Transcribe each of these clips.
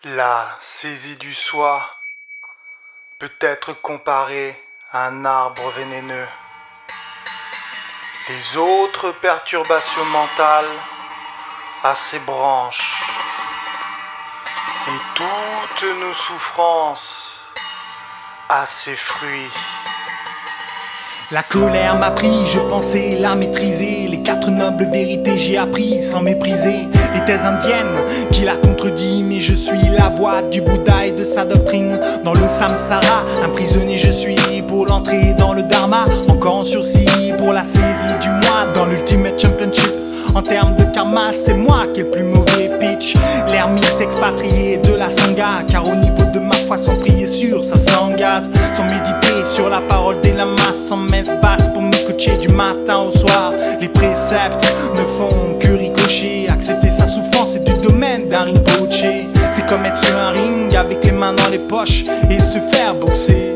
La saisie du soi peut être comparée à un arbre vénéneux. Les autres perturbations mentales à ses branches. Et toutes nos souffrances à ses fruits. La colère m'a pris, je pensais la maîtriser. Les 4 nobles vérités j'ai appris sans mépriser les thèses indiennes qui la contredit. Mais je suis la voix du Bouddha et de sa doctrine. Dans le samsara, emprisonné je suis pour l'entrée dans le dharma. Encore en sursis pour la saisie du moi. Dans l'ultimate championship, en termes de karma, c'est moi qui ai le plus mauvais pitch. L'ermite expatrié de la sangha, car au niveau de ma foi, sans prier sur ça s'engage. Sans méditer sur la parole des lamas, sans messe basse pour me coacher du matin au soir. Les préceptes ne font que ricocher. Accepter sa souffrance est du domaine d'un rinpoche. C'est comme être sur un ring avec les mains dans les poches et se faire boxer.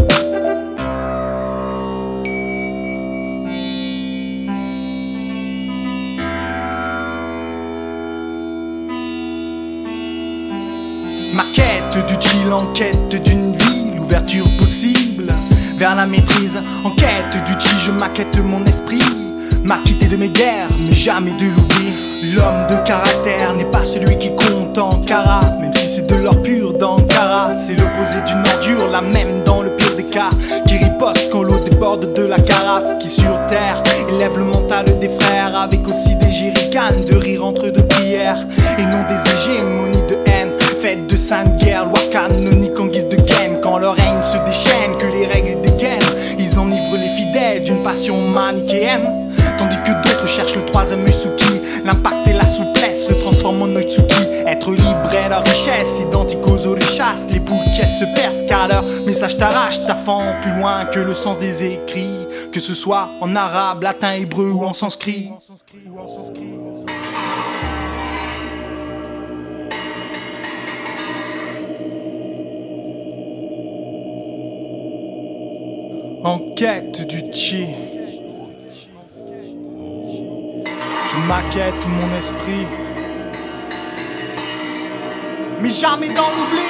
Ma quête du chill en quête d'une vie, l'ouverture possible vers la maîtrise. En quête du chi, je maquette mon esprit, m'acquitter de mes guerres, mais jamais de l'oubli. L'homme de caractère n'est pas celui qui compte en cara, même si c'est de l'or pur d'Ankara. C'est l'opposé d'une ordure, la même dans le pire des cas, qui riposte quand l'eau déborde de la carafe. Qui sur terre élève le mental des frères, avec aussi des jerrycans de rire entre deux prières. Et non des hégémonies de haine faites de sainte guerre, loi canonique en guise de gaine. Quand leur règne se déchaîne, que les règles dégainent, ils enivrent les fidèles d'une passion manichéenne. Tandis que d'autres cherchent le troisième œil sous qui l'impact et la souplesse se transforment en oitsuki. Être libre est leur richesse, identique aux orishas. Les poules qui se percent car leur message t'arrache, ta fend plus loin que le sens des écrits. Que ce soit en arabe, latin, hébreu ou en sanskrit. En quête du chi, je maquette mon esprit, mais jamais dans l'oubli.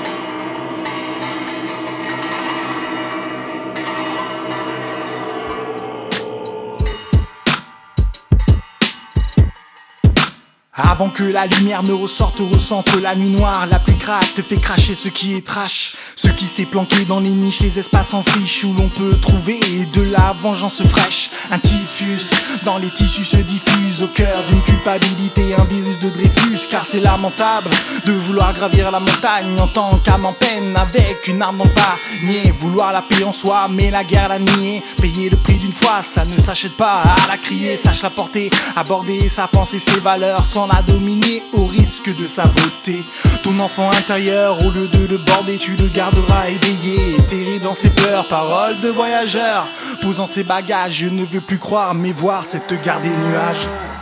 Avant que la lumière ne ressorte, ressente la nuit noire. La pluie craque, te fait cracher ce qui est trash. Ce qui s'est planqué dans les niches, les espaces en friche où l'on peut trouver de la vengeance fraîche. Un typhus dans les tissus se diffuse au cœur d'une culpabilité, un virus de Dreyfus. Car c'est lamentable de vouloir gravir la montagne en tant qu'âme en peine avec une arme dans le panier. Vouloir la paix en soi, mais la guerre la nier. Payer le prix d'une foi, ça ne s'achète pas. À la crier, sache la porter, aborder sa pensée, ses valeurs sans la dominer au risque de sa beauté. Ton enfant intérieur, au lieu de le border, tu le garderas éveillé, terré dans ses peurs. Parole de voyageur, posant ses bagages, je ne veux plus croire mais voir cette gare des nuages.